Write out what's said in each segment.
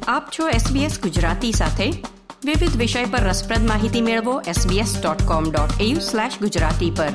આપ છો SBS ગુજરાતી સાથે. વિવિધ વિષય પર રસપ્રદ માહિતી મેળવો sbs.com.au/gujarati પર.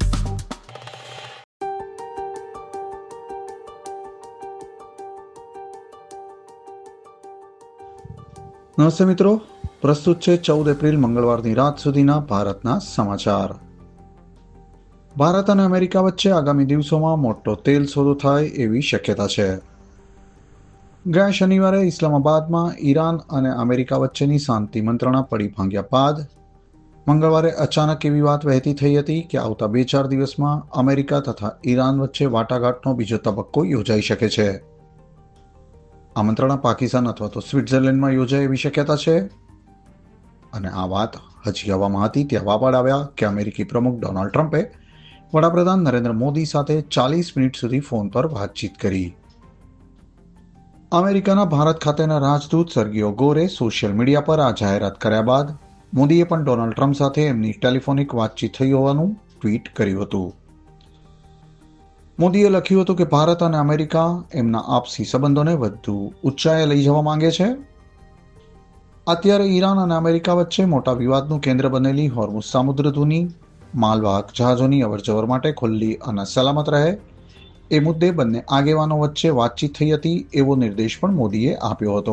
નમસ્તે મિત્રો, પ્રસ્તુત છે 14 એપ્રિલ મંગળવારની રાત સુધીના ભારતના સમાચાર. ભારત અને અમેરિકા વચ્ચે આગામી દિવસોમાં મોટો તેલ સોદો થાય એવી શક્યતા છે. ગયા શનિવારે ઇસ્લામાબાદમાં ઈરાન અને અમેરિકા વચ્ચેની શાંતિ મંત્રણા પડી ભાંગ્યા બાદ મંગળવારે અચાનક એવી વાત વહેતી થઈ હતી કે આવતા 2-4 દિવસમાં અમેરિકા તથા ઈરાન વચ્ચે વાટાઘાટનો બીજો તબક્કો યોજાઈ શકે છે. આ મંત્રણા પાકિસ્તાન અથવા તો સ્વિટ્ઝરલેન્ડમાં યોજાય એવી શક્યતા છે. અને આ વાત હજી હવામાં હતી ત્યાં વાપડ આવ્યા કે અમેરિકી પ્રમુખ ડોનાલ્ડ ટ્રમ્પે વડાપ્રધાન નરેન્દ્ર મોદી સાથે 40 મિનિટ સુધી ફોન પર વાતચીત કરી. અમેરિકાના ભારત ખાતેના રાજદૂત સર્ગિયો ગોરે સોશિયલ મીડિયા પર આ જાહેરાત કર્યા બાદ મોદીએ પણ ડોનાલ્ડ ટ્રમ્પ સાથે એમની ટેલિફોનિક વાતચીત થઈ હોવાનું ટ્વીટ કર્યું હતું. મોદીએ લખ્યું હતું કે ભારત અને અમેરિકા એમના આપસી સંબંધોને વધુ ઊંચાઈએ લઈ જવા માંગે છે. અત્યારે ઈરાન અને અમેરિકા વચ્ચે મોટા વિવાદનું કેન્દ્ર બનેલી હોર્મુઝ સામુદ્રધુની માલવાહક જહાજોની અવરજવર માટે ખુલ્લી અને સલામત રહે એ મુદ્દે બંને આગેવાનો વચ્ચે વાતચીત થઈ હતી એવો નિર્દેશ પણ મોદીએ આપ્યો હતો.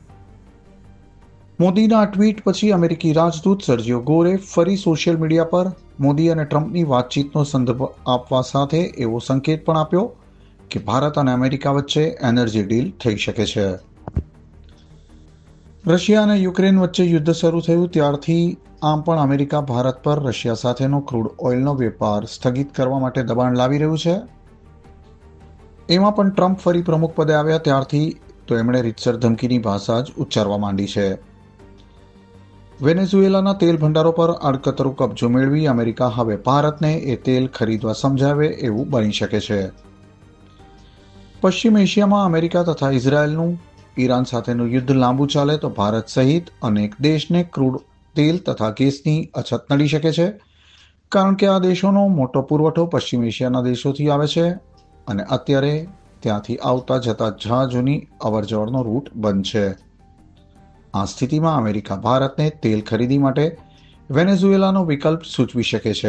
મોદીના ટ્વીટ પછી અમેરિકી રાજદૂત સર્જિયો ગોરે ફરી સોશિયલ મીડિયા પર મોદી અને ટ્રમ્પની વાતચીતનો સંદર્ભ આપવા સાથે એવો સંકેત પણ આપ્યો કે ભારત અને અમેરિકા વચ્ચે એનર્જી ડીલ થઈ શકે છે. રશિયા અને યુક્રેન વચ્ચે યુદ્ધ શરૂ થયું ત્યારથી આમ પણ અમેરિકા ભારત પર રશિયા સાથેનો ક્રૂડ ઓઇલનો વેપાર સ્થગિત કરવા માટે દબાણ લાવી રહ્યું છે. એમાં પણ ટ્રમ્પ ફરી પ્રમુખ પદે આવ્યા ત્યારથી તો એમણે રીતસર ધમકીની ભાષા જ ઉચ્ચારવા માંડી છે. વેનેઝુએલાના તેલ ભંડારો પર આડકતરો કબજો મેળવી અમેરિકા હવે ભારતને એ તેલ ખરીદવા સમજાવે એવું બની શકે છે. પશ્ચિમ એશિયામાં અમેરિકા તથા ઇઝરાયેલનું ઈરાન સાથેનું યુદ્ધ લાંબુ ચાલે તો ભારત સહિત અનેક દેશને ક્રૂડ તેલ તથા ગેસની અછત નડી શકે છે, કારણ કે આ દેશોનો મોટો પુરવઠો પશ્ચિમ એશિયાના દેશોથી આવે છે અને અત્યારે ત્યાંથી આવતા જતા જહાજોની અવરજવરનો રૂટ બંધ છે. આ સ્થિતિમાં અમેરિકા ભારતને તેલ ખરીદી માટે વેનેઝુએલાનો વિકલ્પ સૂચવી શકે છે.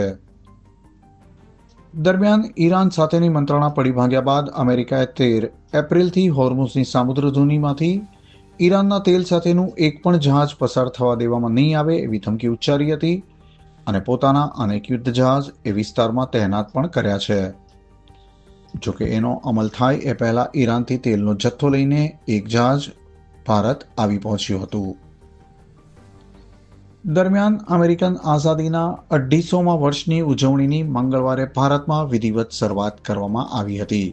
દરમિયાન ઈરાન સાથેની મંત્રણા પડી ભાંગ્યા બાદ અમેરિકાએ 13 એપ્રિલથી હોર્મુઝની સામુદ્રધુનીમાંથી ઈરાનના તેલ સાથેનું એક પણ જહાજ પસાર થવા દેવામાં નહીં આવે એવી ધમકી ઉચ્ચારી હતી અને પોતાના અનેક યુદ્ધ જહાજ એ વિસ્તારમાં તહેનાત પણ કર્યા છે. જોકે એનો અમલ થાય એ પહેલા ઈરાનથી તેલનો જથ્થો લઈને એક જહાજ ભારત આવી પહોંચ્યું હતું. દરમિયાન અમેરિકન આઝાદીના 250મા વર્ષની ઉજવણીની મંગળવારે ભારતમાં વિધિવત શરૂઆત કરવામાં આવી હતી.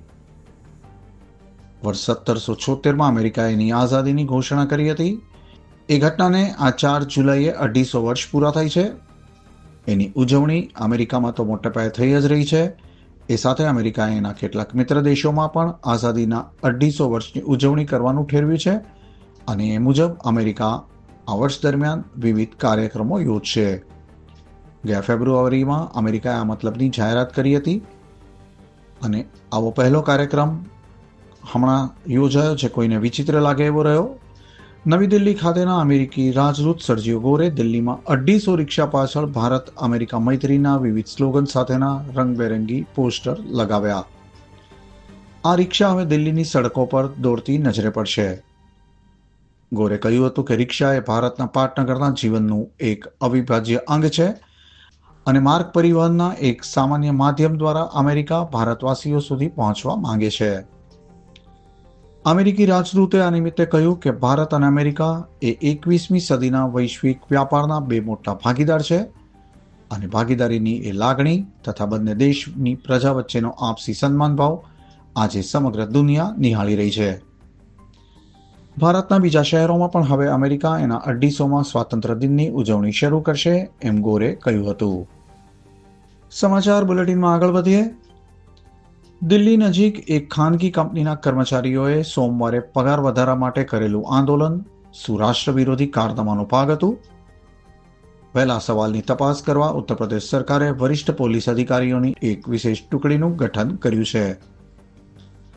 વર્ષ 1776માં અમેરિકાએ એની આઝાદીની ઘોષણા કરી હતી. એ ઘટનાને આ 4 જુલાઈએ 250 વર્ષ પૂરા થાય છે. એની ઉજવણી અમેરિકામાં તો મોટા પાયે થઈ જ રહી છે. એ સાથે અમેરિકાએ એના કેટલાક મિત્ર દેશોમાં પણ આઝાદીના 250 વર્ષની ઉજવણી કરવાનું ઠેરવ્યું છે અને એ મુજબ અમેરિકા આ વર્ષ દરમિયાન વિવિધ કાર્યક્રમો યોજશે. ગયા ફેબ્રુઆરીમાં અમેરિકાએ આ મતલબની જાહેરાત કરી હતી અને આવો પહેલો કાર્યક્રમ હમણાં યોજાયો છે કોઈને વિચિત્ર લાગે એવો રહ્યો. નવી દિલ્હી ખાતેના અમેરિકી રાજદૂત સર્જિયો ગોરે દિલ્હીમાં 250 રિક્ષા પાછળ ભારત અમેરિકા મૈત્રીના વિવિધ સ્લોગન સાથેના રંગબેરંગી પોસ્ટર લગાવ્યા. આ રિક્ષા હવે દિલ્હીની સડકો પર દોડતી નજરે પડશે. ગોરે કહ્યું હતું કે રિક્ષા એ ભારતના પાટનગરના જીવનનું એક અવિભાજ્ય અંગ છે અને માર્ગ પરિવહનના એક સામાન્ય માધ્યમ દ્વારા અમેરિકા ભારતવાસીઓ સુધી પહોંચવા માંગે છે. અમેરિકી રાજદૂતે આ નિમિત્તે કહ્યું કે ભારત અને અમેરિકા એ 21મી સદીના વૈશ્વિક વ્યાપારના 2 મોટા ભાગીદાર છે અને ભાગીદારીની એ લાગણી તથા બંને દેશની પ્રજા વચ્ચેનો આપસી સન્માન ભાવ આજે સમગ્ર દુનિયા નિહાળી રહી છે. ભારતના બીજા શહેરોમાં પણ હવે અમેરિકા એના 250મા સ્વાતંત્ર્ય દિનની ઉજવણી શરૂ કરશે એમ ગોરે કહ્યું હતું. સમાચાર બુલેટિનમાં આગળ વધીએ. દિલ્હી નજીક એક ખાનગી કંપનીના કર્મચારીઓએ સોમવારે પગાર વધારા માટે કરેલું આંદોલન શું રાષ્ટ્ર વિરોધી કારનામાનો ભાગ હતું? પહેલા સવાલની તપાસ કરવા ઉત્તર પ્રદેશ સરકારે વરિષ્ઠ પોલીસ અધિકારીઓની એક વિશેષ ટુકડીનું ગઠન કર્યું છે.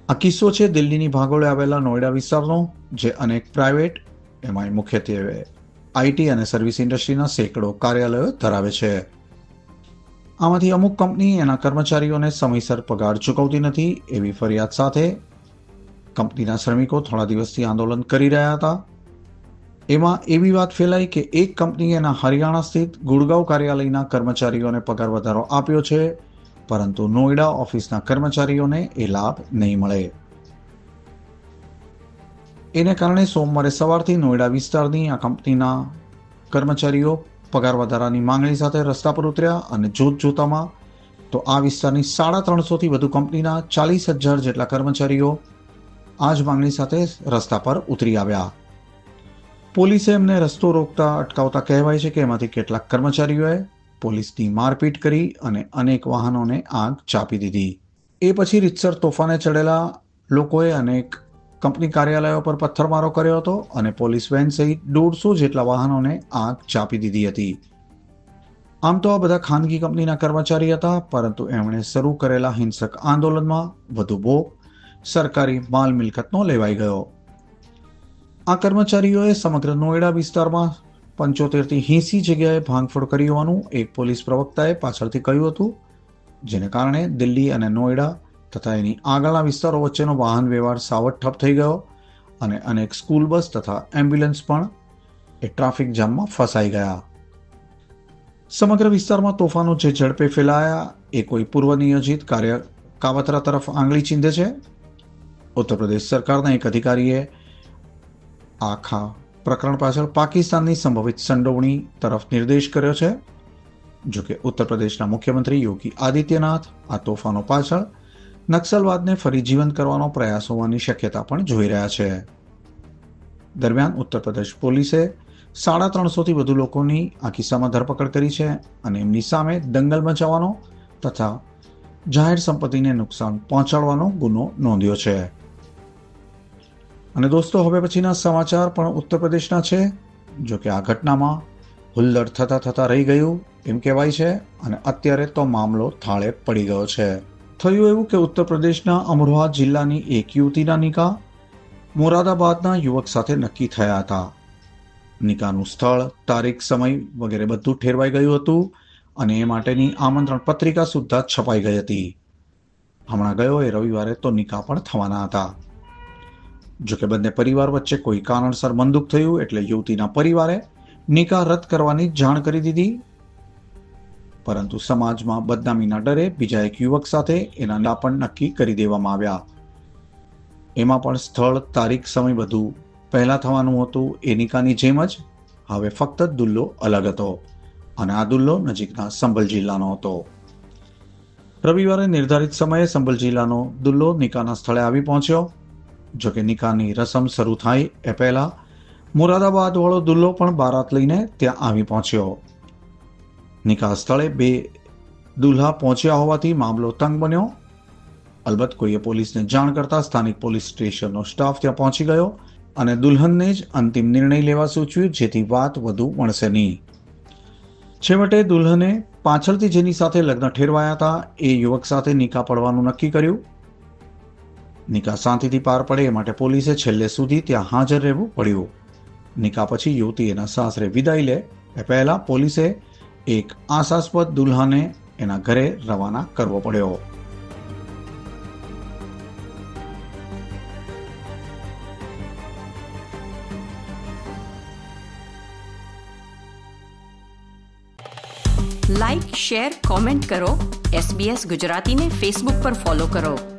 આ કિસ્સો છે દિલ્હીની ભાગોળે આવેલા નોઈડા વિસ્તારનો, જે અનેક પ્રાઇવેટ, એમાં મુખ્યત્વે આઈટી અને સર્વિસ ઇન્ડસ્ટ્રીના સેંકડો કાર્યાલયો ધરાવે છે. આમાંથી અમુક કંપની એના કર્મચારીઓને સમયસર પગાર ચૂકવતી નથી એવી ફરિયાદ સાથે કંપનીના શ્રમિકો થોડા દિવસથી આંદોલન કરી રહ્યા હતા. એમાં એવી વાત ફેલાઈ કે એક કંપનીએ એના હરિયાણા સ્થિત ગુડગાંવ કાર્યાલયના કર્મચારીઓને પગાર વધારો આપ્યો છે, પરંતુ નોઈડા ઓફિસના કર્મચારીઓને એ લાભ નહીં મળે. એને કારણે સોમવારે સવારથી નોઈડા વિસ્તારની આ કંપનીના કર્મચારીઓ પગાર વધારાની માંગણી સાથે રસ્તા પર ઉતર્યા અને જોતજોતામાં તો આ વિસ્તારની 350થી વધુ કંપનીના 40,000 જેટલા કર્મચારીઓ આ જ માંગણી સાથે રસ્તા પર ઉતરી આવ્યા. પોલીસે એમને રસ્તો રોકતા અટકાવતા કહેવાય છે કે એમાંથી કેટલાક કર્મચારીઓએ પોલીસની મારપીટ કરી અને અનેક વાહનોને આગ ચાંપી દીધી. એ પછી રીતસર તોફાને ચડેલા લોકોએ અનેક કંપની કાર્યાલયો પર પથ્થરમારો કર્યો હતો અને પોલીસ વેન સહિત 150 જેટલા વાહનોને આગ ચાંપી દીધી હતી. આમ તો આ બધા ખાનગી કંપનીના કર્મચારી હતા, પરંતુ એમણે શરૂ કરેલા હિંસક આંદોલનમાં વધુ ભોગ સરકારી માલ મિલકતનો લેવાઈ ગયો. આ કર્મચારીઓએ સમગ્ર નોઈડા વિસ્તારમાં 75થી 80 જગ્યાએ ભાંગફોડ કરી હોવાનું એક પોલીસ પ્રવક્તાએ પાછળથી કહ્યું હતું, જેને કારણે દિલ્હી અને નોઈડા તથા એની આગળના વિસ્તારો વચ્ચેનો વાહન વ્યવહાર સાવટ ઠપ થઈ ગયો અને અનેક સ્કૂલ બસ તથા એમ્બ્યુલન્સ પણ એ ટ્રાફિક જામમાં ફસાઈ ગયા. સમગ્ર વિસ્તારમાં તોફાનો જે ઝડપે ફેલાયા એ કોઈ પૂર્વ નિયોજિત કાવતરા તરફ આંગળી ચીંધે છે. ઉત્તર પ્રદેશ સરકારના એક અધિકારીએ આખા પ્રકરણ પાછળ પાકિસ્તાનની સંભવિત સંડોવણી તરફ નિર્દેશ કર્યો છે. જોકે ઉત્તર પ્રદેશના મુખ્યમંત્રી યોગી આદિત્યનાથ આ તોફાનો પાછળ નક્સલવાદને ફરી જીવંત કરવાનો પ્રયાસ હોવાની શક્યતા પણ જોઈ રહ્યા છે. દરમિયાન ઉત્તર પ્રદેશ પોલીસે 350થી વધુ લોકોની આ કિસ્સામાં ધરપકડ કરી છે અને એમની સામે દંગલ મચાવવાનો તથા જાહેર સંપત્તિને નુકસાન પહોંચાડવાનો ગુનો નોંધ્યો છે. અને દોસ્તો, હવે પછીના સમાચાર પણ ઉત્તર પ્રદેશના છે. જો કે આ ઘટનામાં હુલ્લડ થતા રહી ગયું એમ કહેવાય છે અને અત્યારે તો મામલો થાળે પડી ગયો છે. થયું એવું કે ઉત્તર પ્રદેશના અમરોહા જિલ્લાની એક યુવતીના નિકાહ મોરાદાબાદના યુવક સાથે નક્કી થયા હતા. નિકાહનું સ્થળ, તારીખ, સમય વગેરે બધું ઠેરવાઈ ગયું હતું અને એ માટેની આમંત્રણ પત્રિકા સુદ્ધા છપાઈ ગઈ હતી. હમણાં ગયો એ રવિવારે તો નિકાહ પણ થવાના હતા. જોકે બંને પરિવાર વચ્ચે કોઈ કારણસર મનદુખ થયું એટલે યુવતીના પરિવારે નિકાહ રદ કરવાની જાણ કરી દીધી. પરંતુ સમાજમાં બદનામીના ડરે બીજા એક યુવક સાથે એના નિકાહ પણ નક્કી કરી દેવામાં આવ્યા. એમાં પણ સ્થળ, તારીખ, સમય બધું પહેલા થવાનું હતું. એ નિકાહની જેમ જ હવે ફક્ત દુલ્લો અલગ હતો અને આ દુલ્લો નજીકના સંભલ જિલ્લાનો હતો. રવિવારે નિર્ધારિત સમયે સંભલ જિલ્લાનો દુલ્લો નિકાહના સ્થળે આવી પહોંચ્યો. જોકે નિકાહની રસમ શરૂ થાય એ પહેલા મુરાદાબાદ વાળો દુલ્લો પણ બારાત લઈને ત્યાં આવી પહોંચ્યો. નિકાહ સ્થળે 2 દુલ્હા પહોંચ્યા હોવાથી મામલો તંગ બન્યો. અલબત્ત કોઈએ પોલીસને જાણ કરતા સ્થાનિક પોલીસ સ્ટેશનનો સ્ટાફ ત્યાં પહોંચી ગયો અને દુલ્હનને જ અંતિમ નિર્ણય લેવા સૂચવ્યું, જેથી વાત વધુ વણસે નહીં. છેવટે દુલ્હને પાછળથી જેની સાથે લગ્ન ઠેરવાયા હતા એ યુવક સાથે નિકાહ પડવાનું નક્કી કર્યું. નિકાહ શાંતિથી પાર પડે એ માટે પોલીસે છેલ્લે સુધી ત્યાં હાજર રહેવું પડ્યું. નિકાહ પછી યુવતી એના સાસરે વિદાય લે એ પહેલા પોલીસે એક આશાસ્પદ દુલ્હાને એના ઘરે રવાના કરવો પડ્યો. લાઇક, શેર, કોમેન્ટ કરો. SBS ગુજરાતીને ફેસબુક પર ફોલો કરો.